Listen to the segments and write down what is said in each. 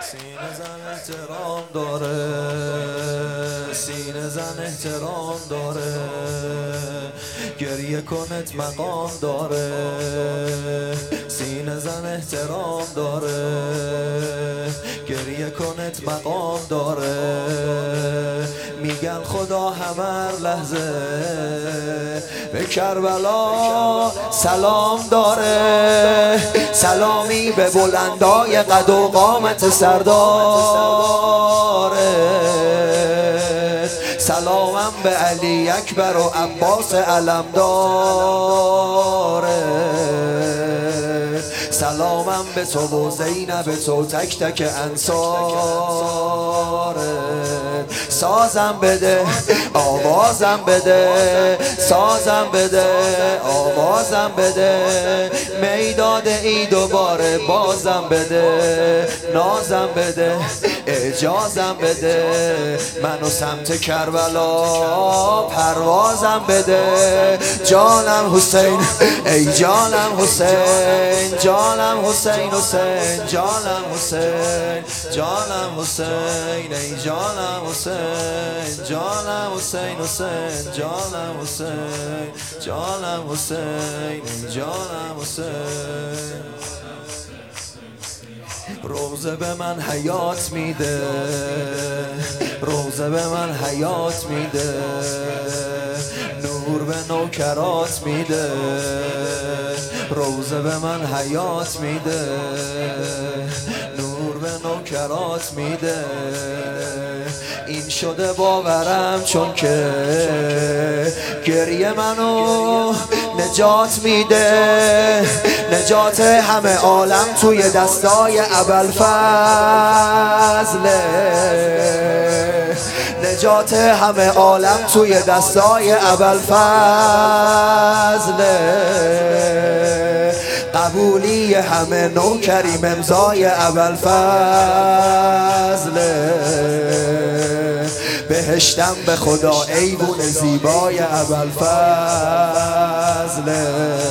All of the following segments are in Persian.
سینه زن احترام داره، سینه زن احترام داره، گریه کنت مقام داره. سینه زن احترام داره، گریه کنت مقام داره. میگن خدا همه لحظه به کربلا سلام داره. سلامی به بلندای قد و قامت سرداره. سلامم به علی اکبر و عباس علمداره. سلامم به تو و زینب تو تک تک انصاره. سازم بده آوازم بده، سازم بده آوازم بده. میداد ای دوباره بازم بده، نازم بده اجازم بده. منو سمت کربلا پروازم بده. جانم حسین ای جانم حسین، جانم حسین حسین، جانم حسین، جانم حسین ای جانم حسین، جانم حسین حسین، جانم حسین، جانم حسین ای جانم حسین. روزه به من حیات میده، روزه به من حیات میده. نور به نوکرات میده، روزه به من حیات میده. نور به نوکرات میده. این شده باورم چون که گریه منو نجات میده. نجات همه عالم توی دستای ابوالفضله. نجات همه عالم توی دستای ابوالفضله. قبولی همه نوکریم امضای ابوالفضله. بهشتم به خدا ایوون زیبای ابوالفضله.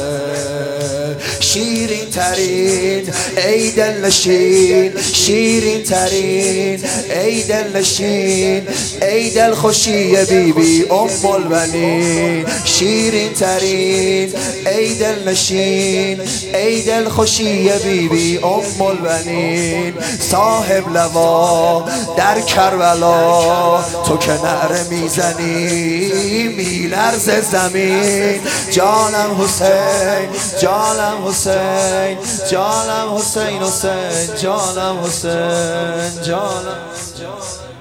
شیرین ترین ای دل نشین، شیرین ترین ای دل نشین، ای دل خوشی بی بی ام البنین. شیرین ترین ای دل نشین، ای دل خوشی بی بی ام البنین. صاحب لوا در کربلا تو که نعره میزنی میلرز زمین. جانم حسین، جانم حسین، جانم حسین حسین، جانم حسین، جانم